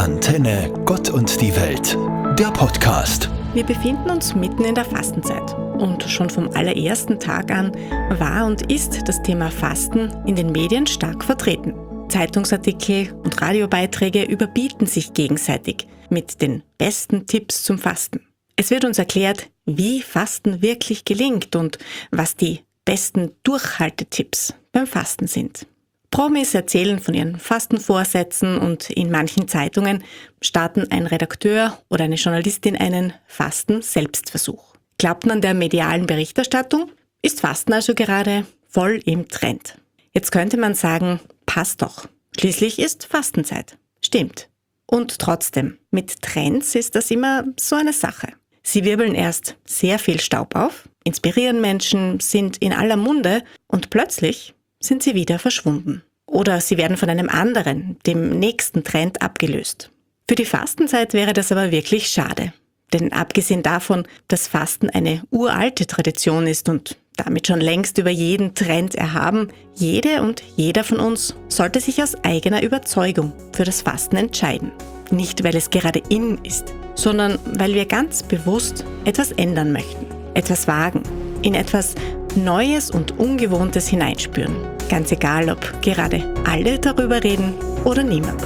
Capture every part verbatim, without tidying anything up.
Antenne Gott und die Welt, der Podcast. Wir befinden uns mitten in der Fastenzeit und schon vom allerersten Tag an war und ist das Thema Fasten in den Medien stark vertreten. Zeitungsartikel und Radiobeiträge überbieten sich gegenseitig mit den besten Tipps zum Fasten. Es wird uns erklärt, wie Fasten wirklich gelingt und was die besten Durchhaltetipps beim Fasten sind. Promis erzählen von ihren Fastenvorsätzen und in manchen Zeitungen starten ein Redakteur oder eine Journalistin einen Fasten-Selbstversuch. Glaubt man der medialen Berichterstattung, ist Fasten also gerade voll im Trend. Jetzt könnte man sagen, passt doch. Schließlich ist Fastenzeit. Stimmt. Und trotzdem, mit Trends ist das immer so eine Sache. Sie wirbeln erst sehr viel Staub auf, inspirieren Menschen, sind in aller Munde und plötzlich sind sie wieder verschwunden. Oder sie werden von einem anderen, dem nächsten Trend abgelöst. Für die Fastenzeit wäre das aber wirklich schade. Denn abgesehen davon, dass Fasten eine uralte Tradition ist und damit schon längst über jeden Trend erhaben, jede und jeder von uns sollte sich aus eigener Überzeugung für das Fasten entscheiden. Nicht, weil es gerade in ist, sondern weil wir ganz bewusst etwas ändern möchten, etwas wagen, in etwas Neues und Ungewohntes hineinspüren. Ganz egal, ob gerade alle darüber reden oder niemand.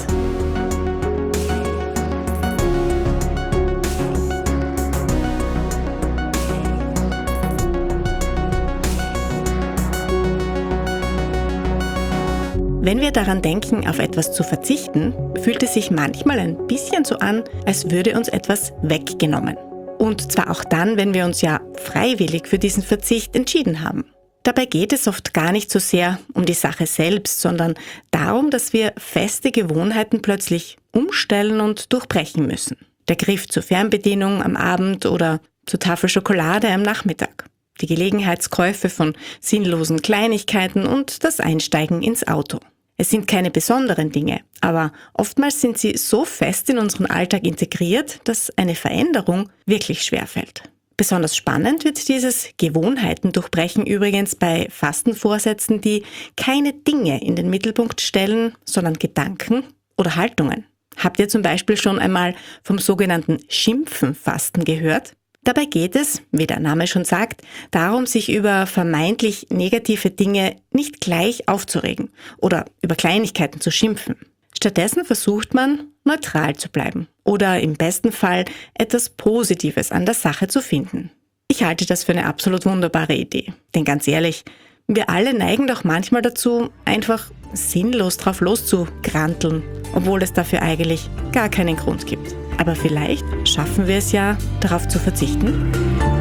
Wenn wir daran denken, auf etwas zu verzichten, fühlt es sich manchmal ein bisschen so an, als würde uns etwas weggenommen. Und zwar auch dann, wenn wir uns ja freiwillig für diesen Verzicht entschieden haben. Dabei geht es oft gar nicht so sehr um die Sache selbst, sondern darum, dass wir feste Gewohnheiten plötzlich umstellen und durchbrechen müssen. Der Griff zur Fernbedienung am Abend oder zur Tafel Schokolade am Nachmittag. Die Gelegenheitskäufe von sinnlosen Kleinigkeiten und das Einsteigen ins Auto. Es sind keine besonderen Dinge, aber oftmals sind sie so fest in unseren Alltag integriert, dass eine Veränderung wirklich schwerfällt. Besonders spannend wird dieses Gewohnheiten-Durchbrechen übrigens bei Fastenvorsätzen, die keine Dinge in den Mittelpunkt stellen, sondern Gedanken oder Haltungen. Habt ihr zum Beispiel schon einmal vom sogenannten Schimpfenfasten gehört? Dabei geht es, wie der Name schon sagt, darum, sich über vermeintlich negative Dinge nicht gleich aufzuregen oder über Kleinigkeiten zu schimpfen. Stattdessen versucht man, neutral zu bleiben oder im besten Fall etwas Positives an der Sache zu finden. Ich halte das für eine absolut wunderbare Idee. Denn ganz ehrlich, wir alle neigen doch manchmal dazu, einfach sinnlos drauf loszugranteln, obwohl es dafür eigentlich gar keinen Grund gibt. Aber vielleicht schaffen wir es ja, darauf zu verzichten.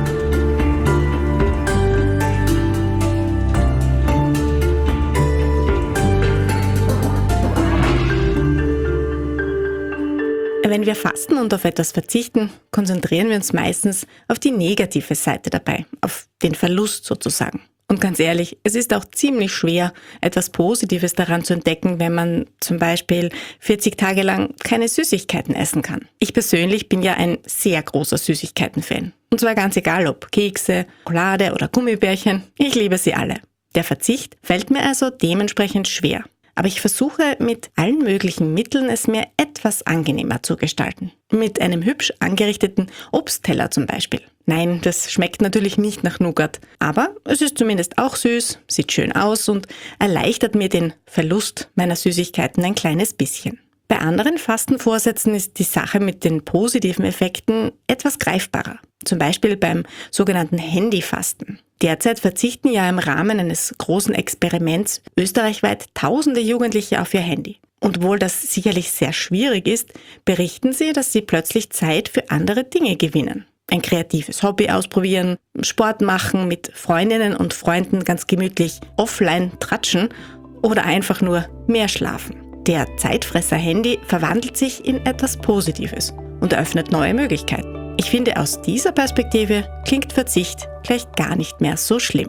Wenn wir fasten und auf etwas verzichten, konzentrieren wir uns meistens auf die negative Seite dabei, auf den Verlust sozusagen. Und ganz ehrlich, es ist auch ziemlich schwer, etwas Positives daran zu entdecken, wenn man zum Beispiel vierzig Tage lang keine Süßigkeiten essen kann. Ich persönlich bin ja ein sehr großer Süßigkeiten-Fan. Und zwar ganz egal ob Kekse, Schokolade oder Gummibärchen, ich liebe sie alle. Der Verzicht fällt mir also dementsprechend schwer. Aber ich versuche mit allen möglichen Mitteln, es mir etwas angenehmer zu gestalten. Mit einem hübsch angerichteten Obstteller zum Beispiel. Nein, das schmeckt natürlich nicht nach Nougat, aber es ist zumindest auch süß, sieht schön aus und erleichtert mir den Verlust meiner Süßigkeiten ein kleines bisschen. Bei anderen Fastenvorsätzen ist die Sache mit den positiven Effekten etwas greifbarer. Zum Beispiel beim sogenannten Handyfasten. Derzeit verzichten ja im Rahmen eines großen Experiments österreichweit tausende Jugendliche auf ihr Handy. Und obwohl das sicherlich sehr schwierig ist, berichten sie, dass sie plötzlich Zeit für andere Dinge gewinnen. Ein kreatives Hobby ausprobieren, Sport machen, mit Freundinnen und Freunden ganz gemütlich offline tratschen oder einfach nur mehr schlafen. Der Zeitfresser Handy verwandelt sich in etwas Positives und eröffnet neue Möglichkeiten. Ich finde, aus dieser Perspektive klingt Verzicht gleich gar nicht mehr so schlimm.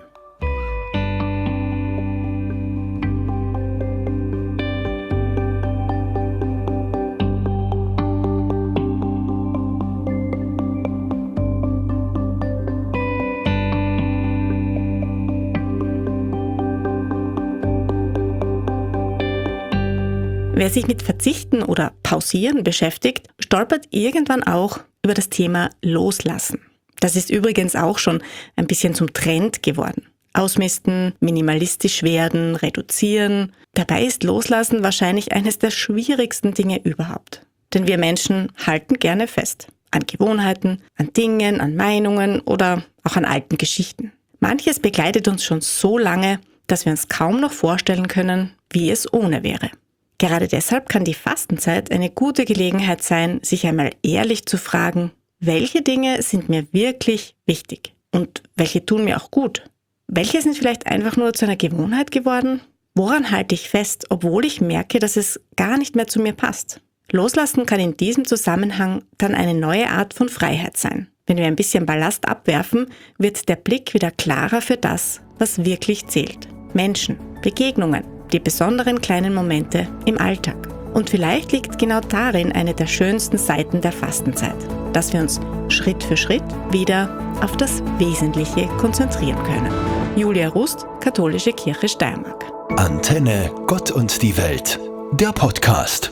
Wer sich mit Verzichten oder Pausieren beschäftigt, stolpert irgendwann auch über das Thema Loslassen. Das ist übrigens auch schon ein bisschen zum Trend geworden. Ausmisten, minimalistisch werden, reduzieren. Dabei ist Loslassen wahrscheinlich eines der schwierigsten Dinge überhaupt. Denn wir Menschen halten gerne fest. An Gewohnheiten, an Dingen, an Meinungen oder auch an alten Geschichten. Manches begleitet uns schon so lange, dass wir uns kaum noch vorstellen können, wie es ohne wäre. Gerade deshalb kann die Fastenzeit eine gute Gelegenheit sein, sich einmal ehrlich zu fragen, welche Dinge sind mir wirklich wichtig und welche tun mir auch gut? Welche sind vielleicht einfach nur zu einer Gewohnheit geworden? Woran halte ich fest, obwohl ich merke, dass es gar nicht mehr zu mir passt? Loslassen kann in diesem Zusammenhang dann eine neue Art von Freiheit sein. Wenn wir ein bisschen Ballast abwerfen, wird der Blick wieder klarer für das, was wirklich zählt. Menschen, Begegnungen, die besonderen kleinen Momente im Alltag. Und vielleicht liegt genau darin eine der schönsten Seiten der Fastenzeit, dass wir uns Schritt für Schritt wieder auf das Wesentliche konzentrieren können. Julia Rust, Katholische Kirche Steiermark. Antenne Gott und die Welt, der Podcast.